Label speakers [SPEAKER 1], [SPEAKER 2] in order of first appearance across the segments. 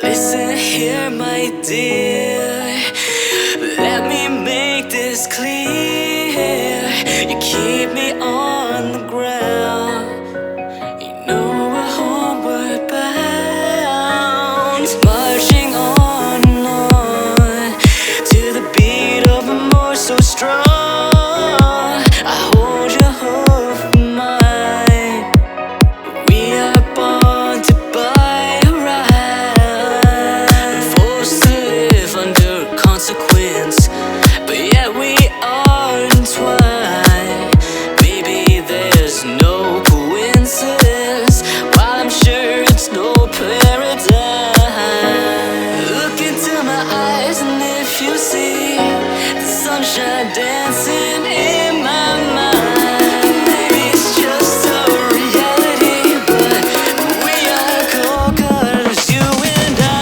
[SPEAKER 1] Listen here, my dear, let me make this clear. You keep me on the ground, you know we're homeward bound. Marching on and on to the beat of a more so strong. I hold your hope in mine. We are born to buy a ride, forced to live under consequence, but yet we are entwined. Maybe there's no coincidence, while I'm sure it's no paradise. Look into my eyes, and if you see the sunshine dancing in my mind, maybe it's just a reality, but we are go-getters, you and I.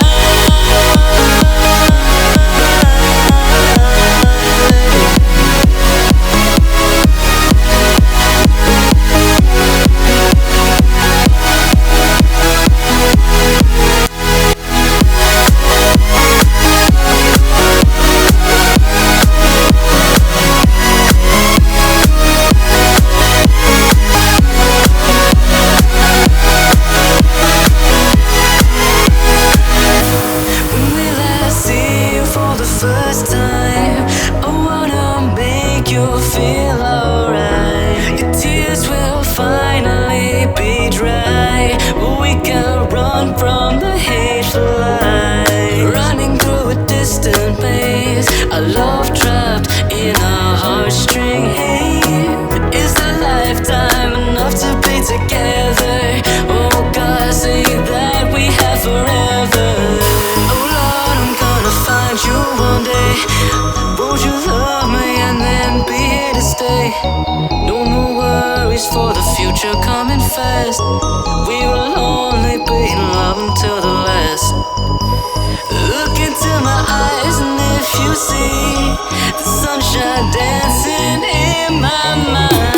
[SPEAKER 1] First time, I wanna make you feel alright. Your tears will finally be dry. We can run from the hateful light, running through a distant maze. Our love trapped in a heartstring haze. Is the lifetime enough to be together? Oh God, say that we have forever. Oh Lord, I'm gonna find you one day. Won't you love me and then be here to stay? No more worries for the future coming fast. We will only be in love until the last. Look into my eyes, and if you see the sunshine dancing in my mind,